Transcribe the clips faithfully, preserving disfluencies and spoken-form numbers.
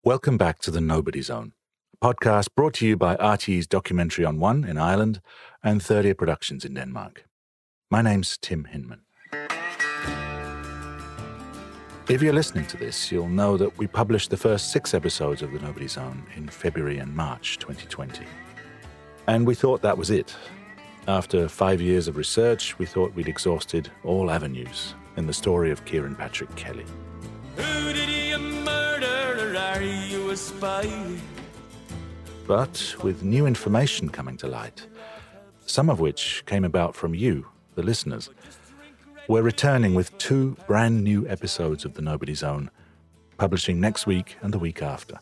Welcome back to The Nobody Zone, a podcast brought to you by R T E's Documentary on One in Ireland and Third Ear Productions in Denmark. My name's Tim Hinman. If you're listening to this, you'll know that we published the first six episodes of The Nobody Zone in February and March twenty twenty. And we thought that was it. After five years of research, we thought we'd exhausted all avenues in the story of Ciarán Patrick Kelly. Who did you murder, or are you a spy? But with new information coming to light, some of which came about from you, the listeners, we're returning with two brand new episodes of The Nobody Zone, publishing next week and the week after.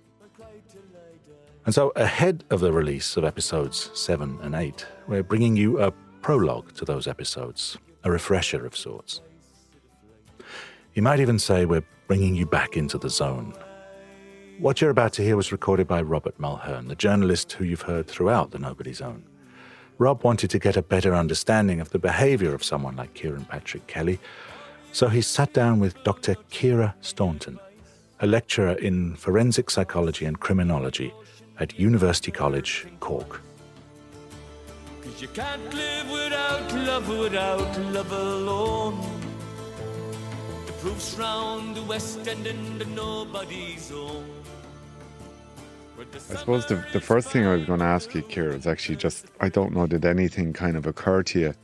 And so, ahead of the release of episodes seven and eight, we're bringing you a prologue to those episodes, a refresher of sorts. You might even say we're bringing you back into the zone. What you're about to hear was recorded by Robert Mulhern, the journalist who you've heard throughout The Nobody Zone. Rob wanted to get a better understanding of the behaviour of someone like Ciarán Patrick Kelly, so he sat down with Doctor Ciara Staunton, a lecturer in forensic psychology and criminology at University College, Cork. 'Cause you can't live without love, without love alone. The proof's round the West End in the Nobody Zone. I suppose the, the first thing I was going to ask you, Ciara, is actually just, I don't know, did anything kind of occur to you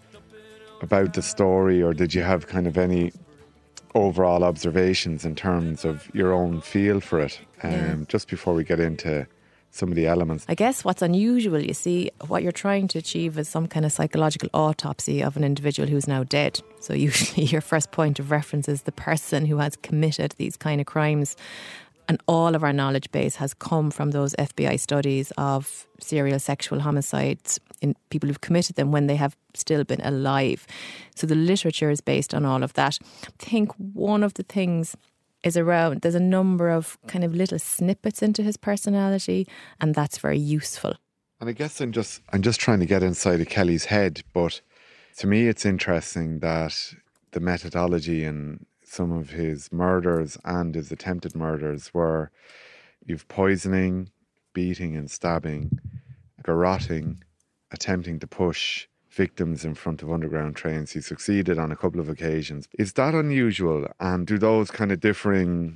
about the story, or did you have kind of any overall observations in terms of your own feel for it, um, yeah. just before we get into some of the elements? I guess what's unusual, you see, what you're trying to achieve is some kind of psychological autopsy of an individual who's now dead. So usually your first point of reference is the person who has committed these kind of crimes. And all of our knowledge base has come from those F B I studies of serial sexual homicides in people who've committed them when they have still been alive. So the literature is based on all of that. I think one of the things is around, there's a number of kind of little snippets into his personality, and that's very useful. And I guess I'm just I'm just trying to get inside of Kelly's head, but to me it's interesting that the methodology and some of his murders and his attempted murders were you've poisoning, beating and stabbing, garroting, attempting to push victims in front of underground trains. He succeeded on a couple of occasions. Is that unusual? And do those kind of differing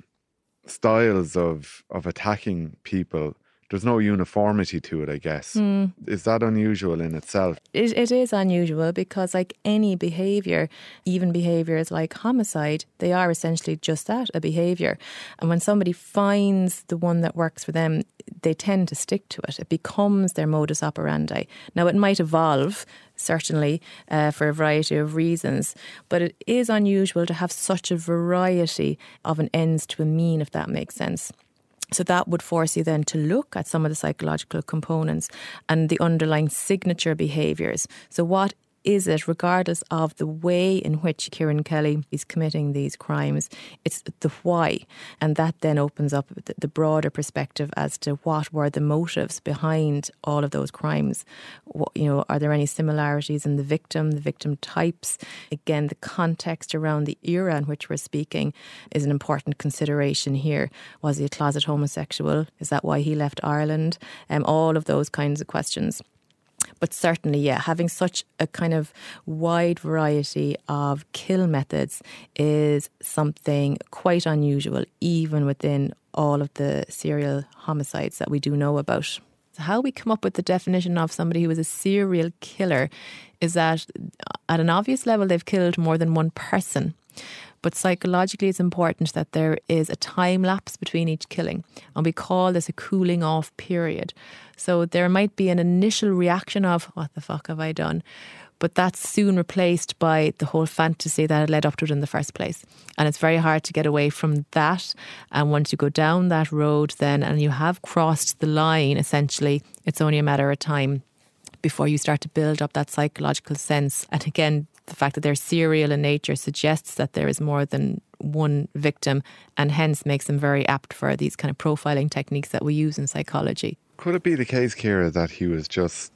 styles of, of attacking people, there's no uniformity to it, I guess. Mm. Is that unusual in itself? It, it is unusual because, like any behaviour, even behaviours like homicide, they are essentially just that, a behaviour. And when somebody finds the one that works for them, they tend to stick to it. It becomes their modus operandi. Now, it might evolve, certainly, uh, for a variety of reasons, but it is unusual to have such a variety of an ends to a mean, if that makes sense. So that would force you then to look at some of the psychological components and the underlying signature behaviours. So what is it, regardless of the way in which Ciarán Kelly is committing these crimes, it's the why. And that then opens up the broader perspective as to what were the motives behind all of those crimes. What, you know, are there any similarities in the victim, the victim types? Again, the context around the era in which we're speaking is an important consideration here. Was he a closet homosexual? Is that why he left Ireland? Um, all of those kinds of questions. But certainly, yeah, having such a kind of wide variety of kill methods is something quite unusual, even within all of the serial homicides that we do know about. So how we come up with the definition of somebody who is a serial killer is that at an obvious level, they've killed more than one person. But psychologically, it's important that there is a time lapse between each killing. And we call this a cooling off period. So there might be an initial reaction of, what the fuck have I done? But that's soon replaced by the whole fantasy that had led up to it in the first place. And it's very hard to get away from that. And once you go down that road then, and you have crossed the line, essentially, it's only a matter of time before you start to build up that psychological sense. And again, the fact that they're serial in nature suggests that there is more than one victim, and hence makes them very apt for these kind of profiling techniques that we use in psychology. Could it be the case, Ciara, that he was just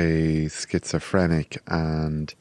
a schizophrenic and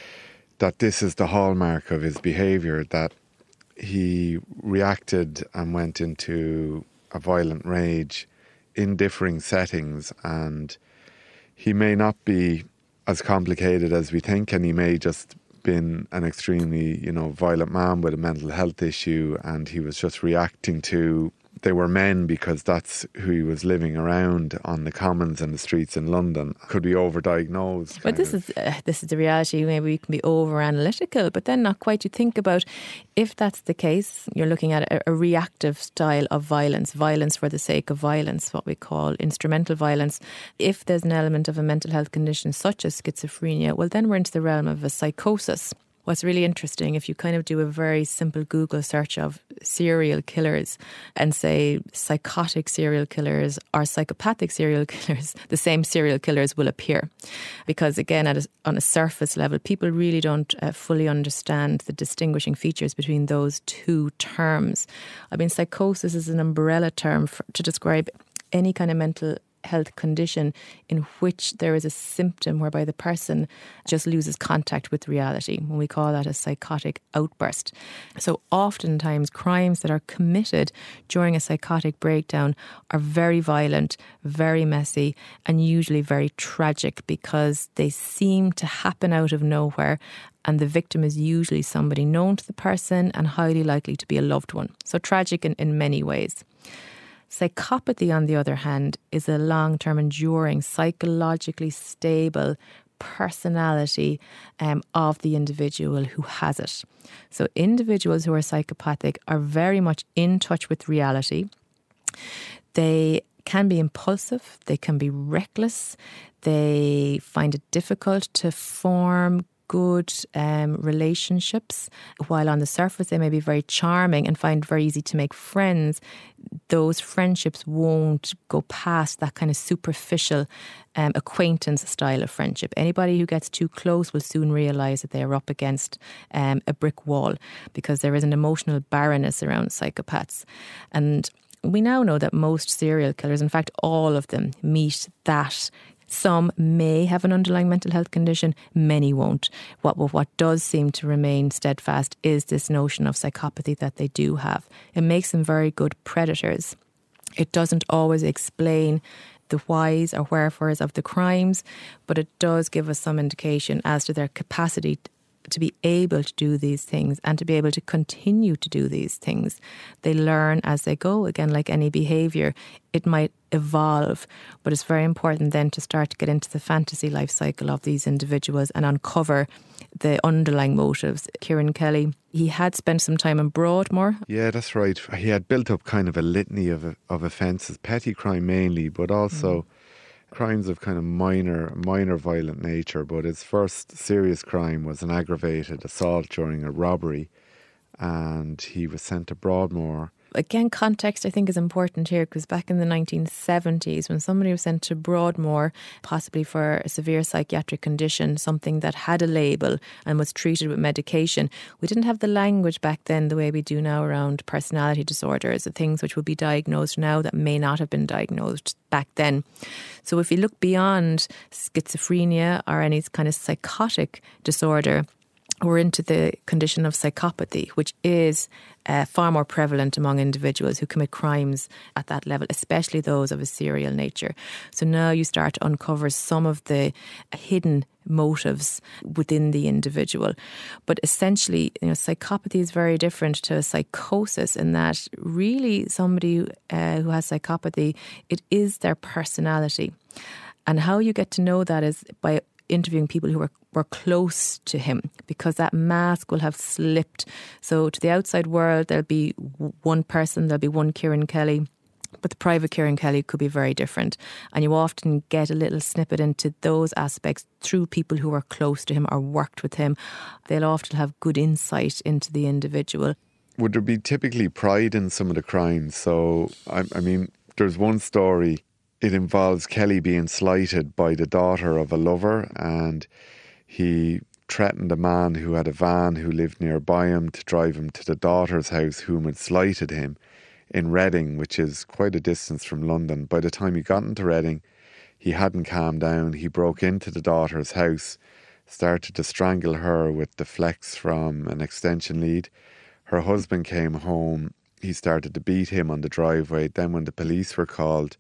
that this is the hallmark of his behaviour, that he reacted and went into a violent rage in differing settings, and he may not be as complicated as we think, and he may just been an extremely, you know, violent man with a mental health issue, and he was just reacting to, they were men because that's who he was living around on the commons and the streets in London. Could be overdiagnosed. But this of. is uh, this is the reality. Maybe we can be over analytical, but then not quite. You think about, if that's the case, you're looking at a, a reactive style of violence, violence for the sake of violence, what we call instrumental violence. If there's an element of a mental health condition such as schizophrenia, well, then we're into the realm of a psychosis. What's really interesting, if you kind of do a very simple Google search of serial killers and say psychotic serial killers or psychopathic serial killers, the same serial killers will appear. Because again, at a, on a surface level, people really don't uh, fully understand the distinguishing features between those two terms. I mean, psychosis is an umbrella term for, to describe any kind of mental health condition in which there is a symptom whereby the person just loses contact with reality. When we call that a psychotic outburst. So oftentimes crimes that are committed during a psychotic breakdown are very violent, very messy, and usually very tragic because they seem to happen out of nowhere, and the victim is usually somebody known to the person and highly likely to be a loved one. So tragic in, in many ways. Psychopathy, on the other hand, is a long-term, enduring, psychologically stable personality um, of the individual who has it. So individuals who are psychopathic are very much in touch with reality. They can be impulsive, they can be reckless, they find it difficult to form good um, relationships. While on the surface they may be very charming and find it very easy to make friends, those friendships won't go past that kind of superficial um, acquaintance style of friendship. Anybody who gets too close will soon realise that they are up against um, a brick wall, because there is an emotional barrenness around psychopaths. And we now know that most serial killers, in fact all of them, meet that. Some may have an underlying mental health condition, many won't. What, what does seem to remain steadfast is this notion of psychopathy that they do have. It makes them very good predators. It doesn't always explain the whys or wherefores of the crimes, but it does give us some indication as to their capacity to be able to do these things and to be able to continue to do these things. They learn as they go. Again, like any behaviour, it might evolve, but it's very important then to start to get into the fantasy life cycle of these individuals and uncover the underlying motives. Kieran Kelly, he had spent some time in Broadmoor. Yeah, that's right. He had built up kind of a litany of of offences, petty crime mainly, but also mm. crimes of kind of minor, minor violent nature. But his first serious crime was an aggravated assault during a robbery, and he was sent to Broadmoor. Again, context I think is important here, because back in the nineteen seventies, when somebody was sent to Broadmoor, possibly for a severe psychiatric condition, something that had a label and was treated with medication, we didn't have the language back then the way we do now around personality disorders, the things which would be diagnosed now that may not have been diagnosed back then. So if you look beyond schizophrenia or any kind of psychotic disorder, we're into the condition of psychopathy, which is uh, far more prevalent among individuals who commit crimes at that level, especially those of a serial nature. So now you start to uncover some of the hidden motives within the individual. But essentially, you know, psychopathy is very different to psychosis in that really somebody uh, who has psychopathy, it is their personality. And how you get to know that is by interviewing people who are were close to him, because that mask will have slipped. So to the outside world, there'll be one person, there'll be one Kieran Kelly, but the private Kieran Kelly could be very different. And you often get a little snippet into those aspects through people who are close to him or worked with him. They'll often have good insight into the individual. Would there be typically pride in some of the crimes? So, I, I mean, there's one story, it involves Kelly being slighted by the daughter of a lover, and he threatened a man who had a van who lived nearby him to drive him to the daughter's house, whom had slighted him, in Reading, which is quite a distance from London. By the time he got into Reading, he hadn't calmed down. He broke into the daughter's house, started to strangle her with the flex from an extension lead. Her husband came home he started to beat him on the driveway. Then when the police were called,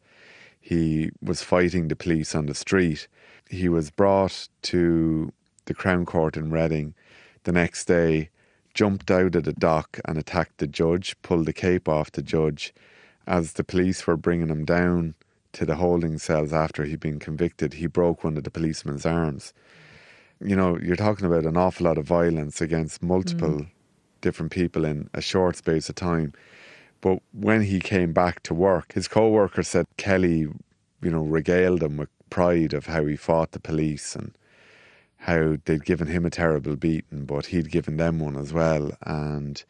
he was fighting the police on the street. He was brought to the Crown Court in Reading the next day, jumped out of the dock and attacked the judge, pulled the cape off the judge. As the police were bringing him down to the holding cells after he'd been convicted, he broke one of the policeman's arms. You know, you're talking about an awful lot of violence against multiple mm. different people in a short space of time. But when he came back to work, his co-worker said Kelly, you know, regaled him with pride of how he fought the police and how they'd given him a terrible beating, but he'd given them one as well. And,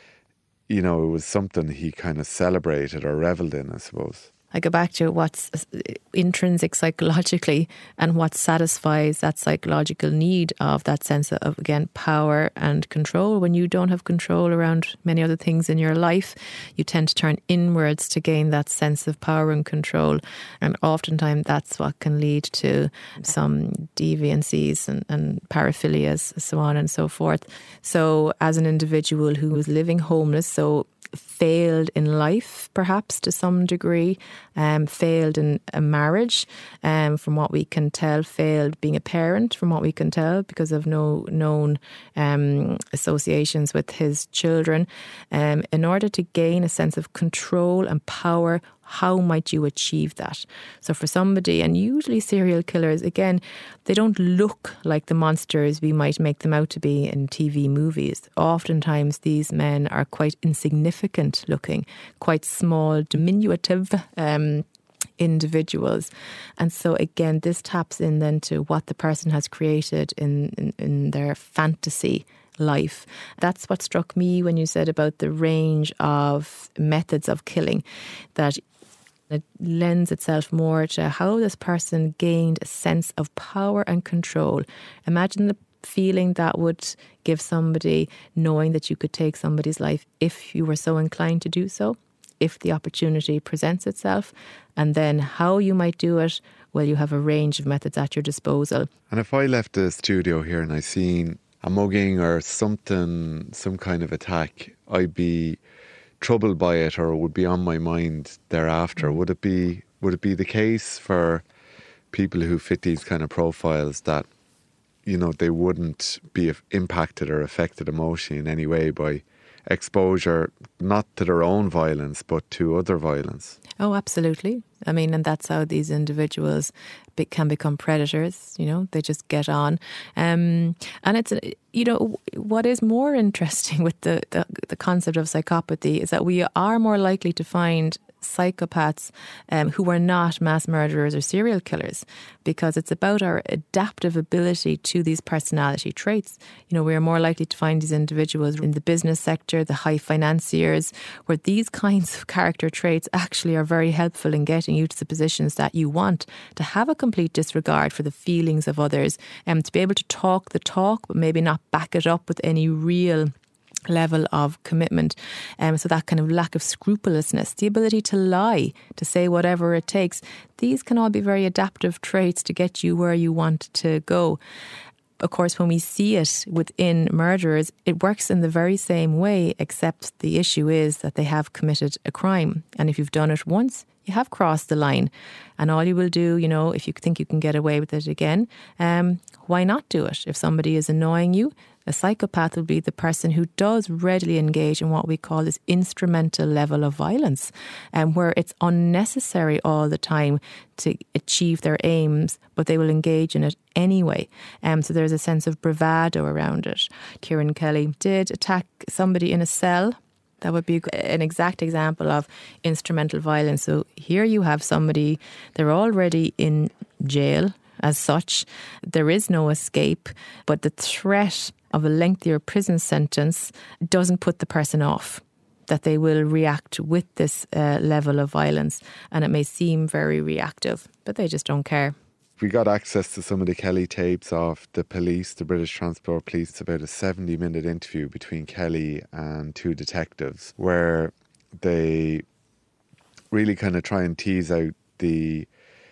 you know, it was something he kind of celebrated or revelled in, I suppose. I go back to what's intrinsic psychologically and what satisfies that psychological need of that sense of, again, power and control. When you don't have control around many other things in your life, you tend to turn inwards to gain that sense of power and control. And oftentimes that's what can lead to some deviancies and, and paraphilias, so on and so forth. So as an individual who was living homeless, so failed in life, perhaps to some degree, um, failed in a marriage, um, from what we can tell, failed being a parent, from what we can tell, because of no known um, associations with his children. Um, in order to gain a sense of control and power, how might you achieve that? So for somebody, and usually serial killers, again, they don't look like the monsters we might make them out to be in T V movies. Oftentimes these men are quite insignificant looking, quite small, diminutive um, individuals. And so again, this taps in then to what the person has created in, in, in their fantasy life. That's what struck me when you said about the range of methods of killing, that it lends itself more to how this person gained a sense of power and control. Imagine the feeling that would give somebody, knowing that you could take somebody's life if you were so inclined to do so, if the opportunity presents itself, and then how you might do it. Well, you have a range of methods at your disposal. And if I left the studio here and I seen a mugging or something, some kind of attack, I'd be troubled by it, or it would be on my mind thereafter. Would it be would it be the case for people who fit these kind of profiles that, you know, they wouldn't be impacted or affected emotionally in any way by exposure, not to their own violence, but to other violence? Oh, absolutely. I mean, and that's how these individuals be, can become predators, you know, they just get on. Um, and it's, you know, what is more interesting with the, the, the concept of psychopathy is that we are more likely to find psychopaths um, who are not mass murderers or serial killers, because it's about our adaptive ability to these personality traits. You know, we are more likely to find these individuals in the business sector, the high financiers, where these kinds of character traits actually are very helpful in getting you to the positions that you want, to have a complete disregard for the feelings of others, and um, to be able to talk the talk but maybe not back it up with any real level of commitment. Um, so that kind of lack of scrupulousness, the ability to lie, to say whatever it takes, these can all be very adaptive traits to get you where you want to go. Of course, when we see it within murderers, it works in the very same way, except the issue is that they have committed a crime. And if you've done it once, you have crossed the line. And all you will do, you know, if you think you can get away with it again, um, why not do it? If somebody is annoying you, a psychopath will be the person who does readily engage in what we call this instrumental level of violence, and um, where it's unnecessary all the time to achieve their aims, but they will engage in it anyway. Um, so there's a sense of bravado around it. Kieran Kelly did attack somebody in a cell. That would be an exact example of instrumental violence. So here you have somebody, they're already in jail as such. There is no escape, but the threat of a lengthier prison sentence doesn't put the person off, that they will react with this uh, level of violence. And it may seem very reactive, but they just don't care. We got access to some of the Kelly tapes of the police, the British Transport Police. It's about a seventy minute interview between Kelly and two detectives where they really kind of try and tease out the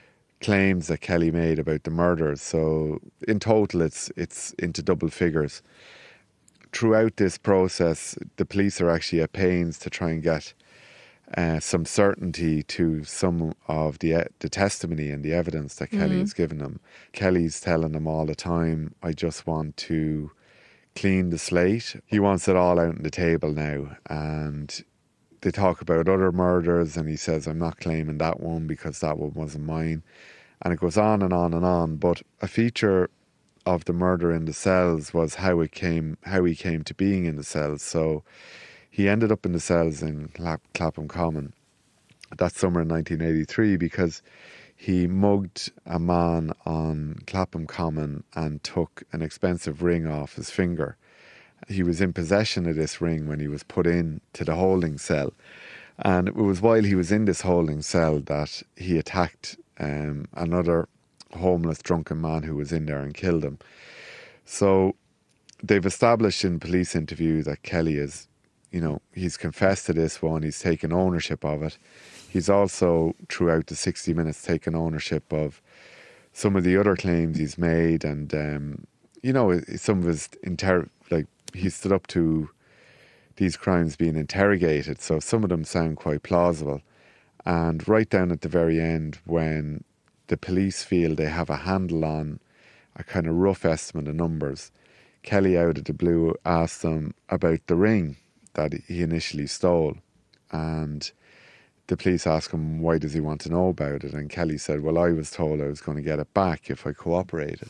claims that Kelly made about the murders. So in total, it's it's into double figures. throughout this process, the police are actually at pains to try and get uh, some certainty to some of the uh, the testimony and the evidence that Kelly has given them. Kelly's telling them all the time, I just want to clean the slate. He wants it all out on the table now. And they talk about other murders and he says, I'm not claiming that one because that one wasn't mine. And it goes on and on and on. But a feature of the murder in the cells was how it came, how he came to being in the cells. So he ended up in the cells in Clap- Clapham Common that summer in nineteen eighty-three because he mugged a man on Clapham Common and took an expensive ring off his finger. He was in possession of this ring when he was put in to the holding cell. And it was while he was in this holding cell that he attacked um, another homeless drunken man who was in there and killed him. So they've established in police interview that Kelly is, you know, he's confessed to this one, he's taken ownership of it. He's also, throughout the sixty minutes, taken ownership of some of the other claims he's made. And, um, you know, some of his, inter- like, he stood up to these crimes being interrogated. So some of them sound quite plausible. And right down at the very end, when the police feel they have a handle on a kind of rough estimate of numbers, Kelly out of the blue asked them about the ring that he initially stole. And the police asked him, why does he want to know about it? And Kelly said, well, I was told I was going to get it back if I cooperated.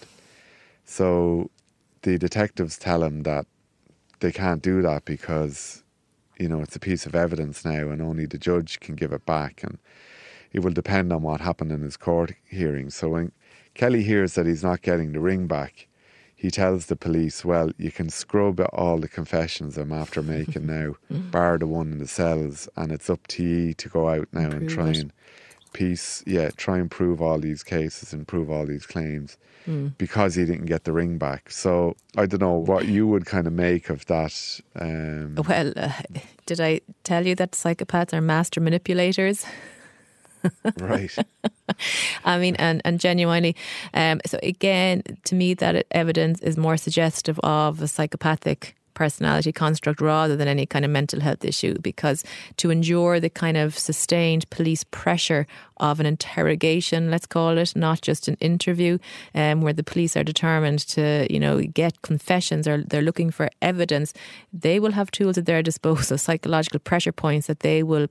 So the detectives tell him that they can't do that because, you know, it's a piece of evidence now and only the judge can give it back. And it will depend on what happened in his court hearing. So when Kelly hears that he's not getting the ring back, he tells the police, well, you can scrub all the confessions I'm after making now, bar the one in the cells, and it's up to you to go out now and, and try it. and piece, yeah, try and prove all these cases and prove all these claims mm. because he didn't get the ring back. So I don't know what you would kind of make of that. Um, well, uh, did I tell you that psychopaths are master manipulators? Right. I mean, and, and genuinely, um, so again, to me, that evidence is more suggestive of a psychopathic personality construct rather than any kind of mental health issue, because to endure the kind of sustained police pressure of an interrogation, let's call it, not just an interview, um, where the police are determined to, you know, get confessions or they're looking for evidence, they will have tools at their disposal, psychological pressure points that they will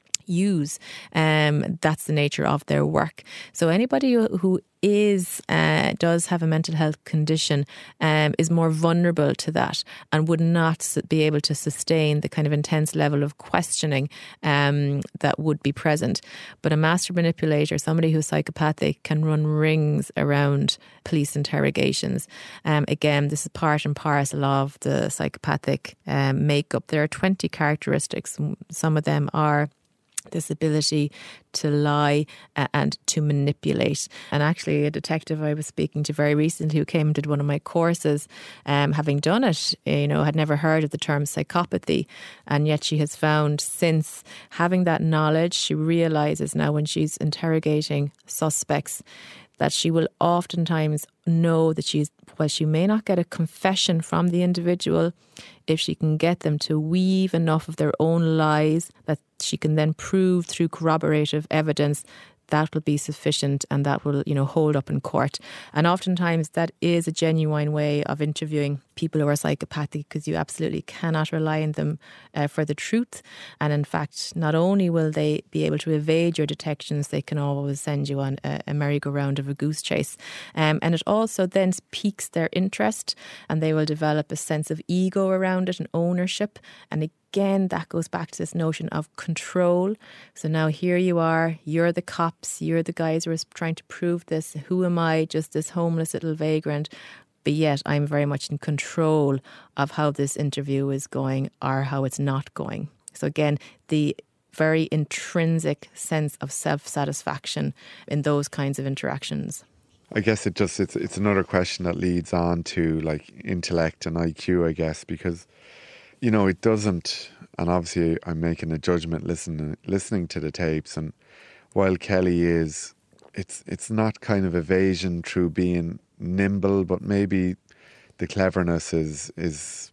use. Um, that's the nature of their work. So anybody who, who is uh, does have a mental health condition um, is more vulnerable to that and would not be able to sustain the kind of intense level of questioning um, that would be present. But a master manipulator, somebody who's psychopathic, can run rings around police interrogations. Um, again, this is part and parcel of the psychopathic um, makeup. There are twenty characteristics. Some of them are this ability to lie uh, and to manipulate. And actually a detective I was speaking to very recently who came and did one of my courses, um, having done it, you know, had never heard of the term psychopathy, and yet she has found since having that knowledge, she realises now when she's interrogating suspects that she will oftentimes know that she's, well, she may not get a confession from the individual, if she can get them to weave enough of their own lies that she can then prove through corroborative evidence, that will be sufficient and that will, you know, hold up in court. And oftentimes that is a genuine way of interviewing people who are psychopathic, because you absolutely cannot rely on them uh, for the truth. And in fact, not only will they be able to evade your detections, they can always send you on a, a merry-go-round of a goose chase. Um, and it also then piques their interest, and they will develop a sense of ego around it and ownership. And again, that goes back to this notion of control. So now here you are, you're the cops, you're the guys who are trying to prove this. Who am I? Just this homeless little vagrant. But yet I'm very much in control of how this interview is going or how it's not going. So again, the very intrinsic sense of self-satisfaction in those kinds of interactions. I guess it just it's it's another question that leads on to like intellect and I Q, I guess, because, you know, it doesn't, and obviously I'm making a judgment listening listening to the tapes, and while Kelly is, it's it's not kind of evasion through being nimble, but maybe the cleverness is is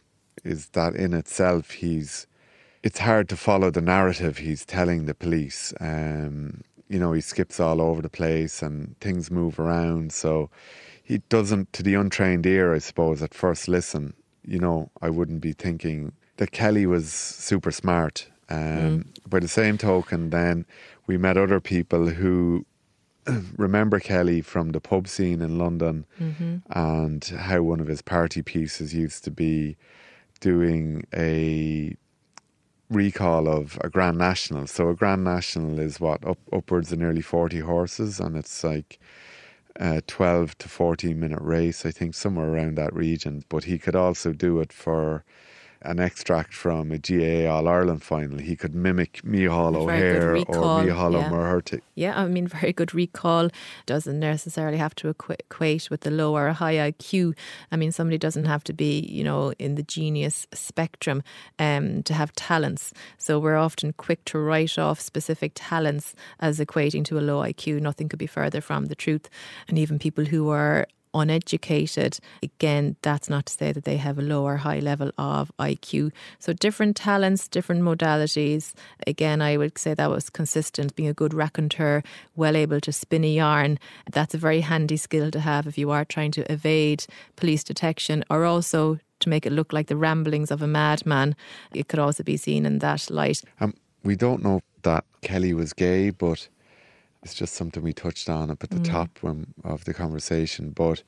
is that in itself he's it's hard to follow the narrative he's telling the police. Um, you know, he skips all over the place and things move around. So he doesn't, to the untrained ear, I suppose, at first listen, you know, I wouldn't be thinking that Kelly was super smart. Um, mm. By the same token, then we met other people who remember Kelly from the pub scene in London, mm-hmm. and how one of his party pieces used to be doing a recall of a Grand National. So a Grand National is what, up, upwards of nearly forty horses, and it's like a twelve to fourteen minute race, I think, somewhere around that region. But he could also do it for an extract from a G A A All-Ireland final. He could mimic Micheál O'Hare or Micheál yeah. O'Murty. Yeah, I mean, very good recall. Doesn't necessarily have to equ- equate with the low or high I Q. I mean, somebody doesn't have to be, you know, in the genius spectrum um, to have talents. So we're often quick to write off specific talents as equating to a low I Q. Nothing could be further from the truth. And even people who are uneducated, again, that's not to say that they have a low or high level of I Q. So different talents, different modalities. Again, I would say that was consistent, being a good raconteur, well able to spin a yarn. That's a very handy skill to have if you are trying to evade police detection, or also to make it look like the ramblings of a madman. It could also be seen in that light. Um, we don't know that Kelly was gay, but it's just something we touched on up at the mm. top when, of the conversation. But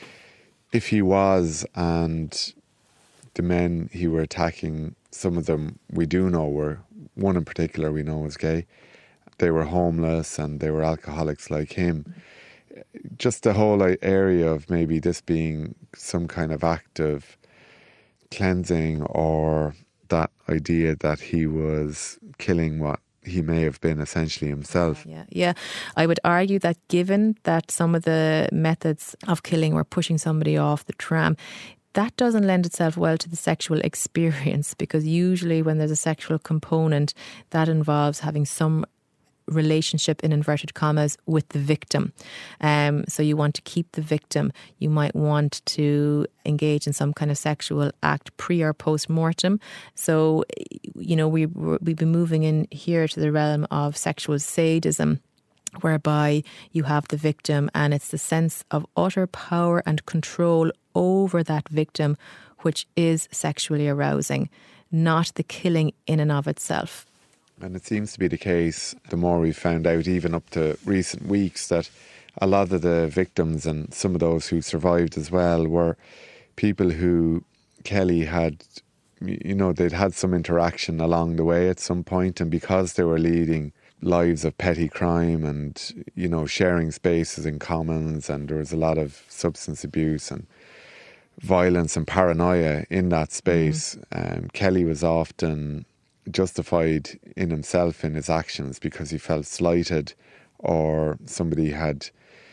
if he was, and the men he were attacking, some of them we do know were, one in particular we know was gay. They were homeless and they were alcoholics like him. Just the whole area of maybe this being some kind of act of cleansing, or that idea that he was killing what he may have been essentially himself. Yeah, yeah. I would argue that given that some of the methods of killing were pushing somebody off the tram, that doesn't lend itself well to the sexual experience, because usually when there's a sexual component, that involves having some relationship, in inverted commas, with the victim. Um, so you want to keep the victim. You might want to engage in some kind of sexual act pre or post mortem. So, you know, we we've been moving in here to the realm of sexual sadism, whereby you have the victim and it's the sense of utter power and control over that victim which is sexually arousing, not the killing in and of itself. And it seems to be the case, the more we've found out, even up to recent weeks, that a lot of the victims and some of those who survived as well were people who Kelly had, you know, they'd had some interaction along the way at some point, and because they were leading lives of petty crime and, you know, sharing spaces in commons, and there was a lot of substance abuse and violence and paranoia in that space, mm-hmm. um, Kelly was often justified in himself in his actions because he felt slighted, or somebody had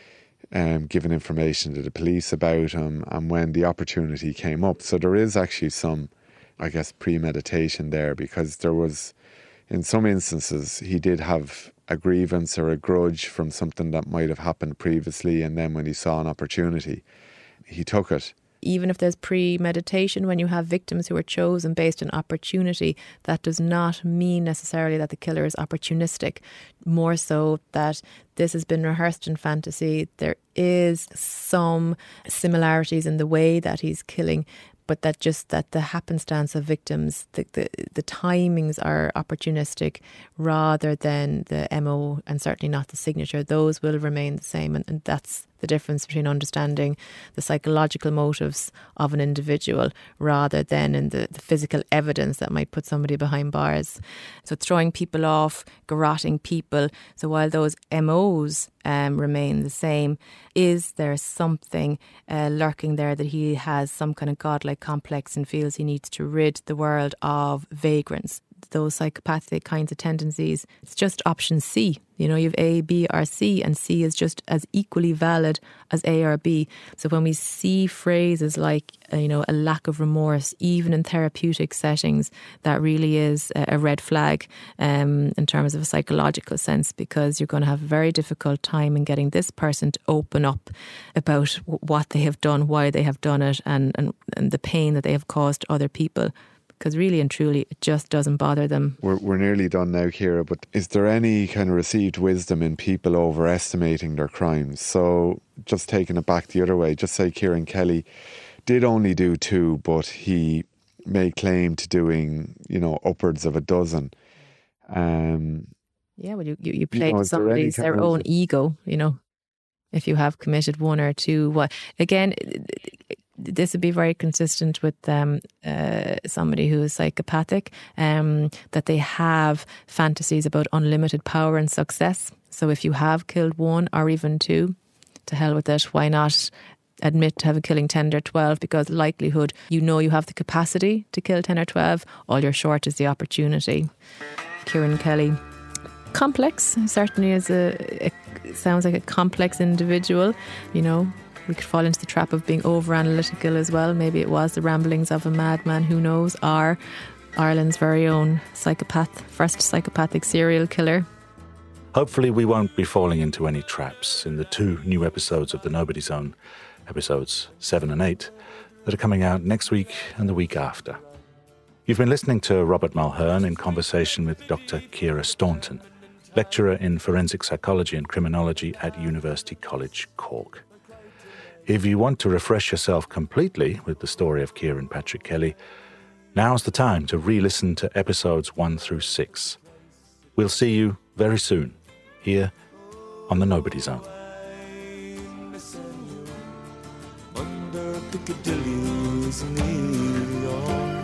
um, given information to the police about him, and when the opportunity came up. So there is actually some, I guess, premeditation there, because there was, in some instances, he did have a grievance or a grudge from something that might have happened previously, and then when he saw an opportunity, he took it. Even if there's premeditation, when you have victims who are chosen based on opportunity, that does not mean necessarily that the killer is opportunistic. More so that this has been rehearsed in fantasy. There is some similarities in the way that he's killing, but that just that the happenstance of victims, the, the the timings are opportunistic rather than the M O, and certainly not the signature. Those will remain the same, and, and that's the difference between understanding the psychological motives of an individual rather than in the, the physical evidence that might put somebody behind bars. So throwing people off, garroting people. So while those M Os um, remain the same, is there something uh, lurking there that he has some kind of godlike complex and feels he needs to rid the world of vagrants? those psychopathic kinds of tendencies. It's just option C. You know, you have A, B, or C, and C is just as equally valid as A or B. So when we see phrases like, uh, you know, a lack of remorse, even in therapeutic settings, that really is a, a red flag um, in terms of a psychological sense, because you're going to have a very difficult time in getting this person to open up about w- what they have done, why they have done it, and, and, and the pain that they have caused to other people. Because really and truly, it just doesn't bother them. We're, we're nearly done now, Ciara, but is there any kind of received wisdom in people overestimating their crimes? So just taking it back the other way, just say Ciarán Kelly did only do two, but he made claim to doing, you know, upwards of a dozen. Um, yeah, well, you, you, you play you know, to somebody's, their own ego, you know, if you have committed one or two. What, again, this would be very consistent with um, uh, somebody who is psychopathic, um, that they have fantasies about unlimited power and success. So if you have killed one or even two, to hell with it, why not admit to having killing ten or twelve, because likelihood, you know you have the capacity to kill ten or twelve, all you're short is the opportunity. Ciarán Kelly, complex, certainly is a, a sounds like a complex individual, you know. We could fall into the trap of being over-analytical as well. Maybe it was the ramblings of a madman, who knows, or Ireland's very own psychopath, first psychopathic serial killer. Hopefully we won't be falling into any traps in the two new episodes of The Nobody Zone, episodes seven and eight, that are coming out next week and the week after. You've been listening to Robert Mulhern in conversation with Doctor Ciara Staunton, lecturer in forensic psychology and criminology at University College Cork. If you want to refresh yourself completely with the story of Ciarán Patrick Kelly, now's the time to re-listen to episodes one through six. We'll see you very soon, here on The Nobody Zone. Under Piccadilly's neon.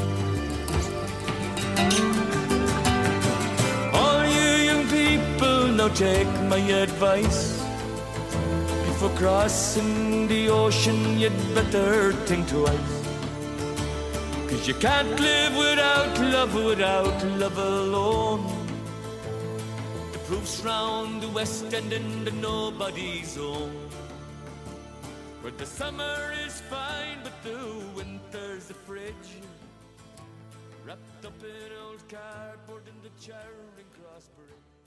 All you young people, now take my advice. Before crossing the ocean, you'd better think twice. Cause you can't live without love, without love alone. The proof's round the West End in the nobody zone, where the summer is fine but the winter's a fridge, wrapped up in old cardboard in the Charing Cross Bridge.